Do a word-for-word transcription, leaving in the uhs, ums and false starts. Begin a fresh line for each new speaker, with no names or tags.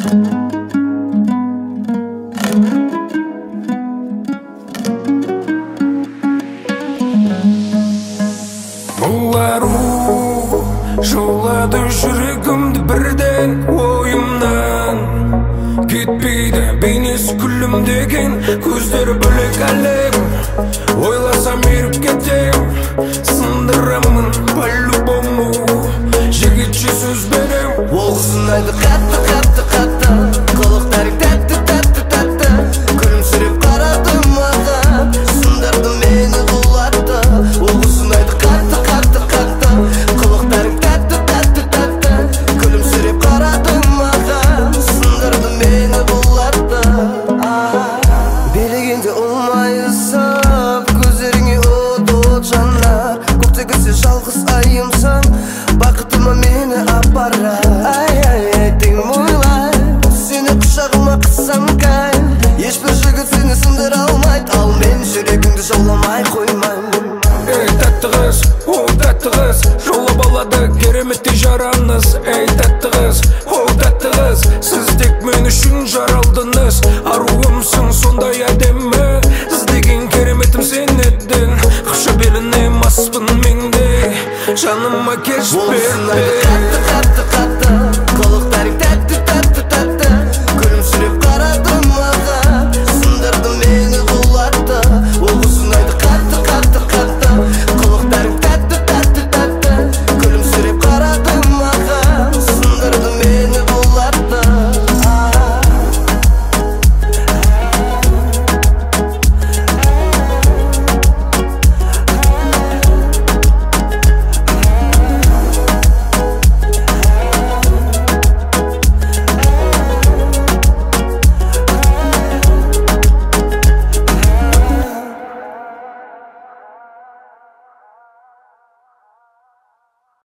Бұлару жолады жүрегімді бірден ойымнан кетпейді бейнесі күлімдеген көздері бөлек әлем ойласам еріп кетем сындырамын по-любому жігітше сөз берем
ол қызынайды қатты қатты қатты қылықтарың тәтті тәтті тәтті күлімсіреп қарады маған сындырды мені құлатты ол қызынайды қатты қатты қатты қылықтарың тәтті тәтті тәтті күлімсіреп қарады маған сындырды мені құлатты билегенде ұлмайысып көздеріңе от от жанар көктегі жалғыз айымсың бақытыма мені апара ай ай ай теңім ойлай сені құшағыма қыссам кай ешбір жігіт сені сындыра алмайды ал мен жүрегіңді жауламай қоймаймын
ей тәтті қыз о тәтті қыз жаулап алады кереметтей жараңыз ей тәтті қыз о тәтті қыз сіз тек мен үшін жаралдыңыз аруымсың сондай әдемі іздеген кереметім сен едің қаша беліне маспын мен де жаныма кеш берді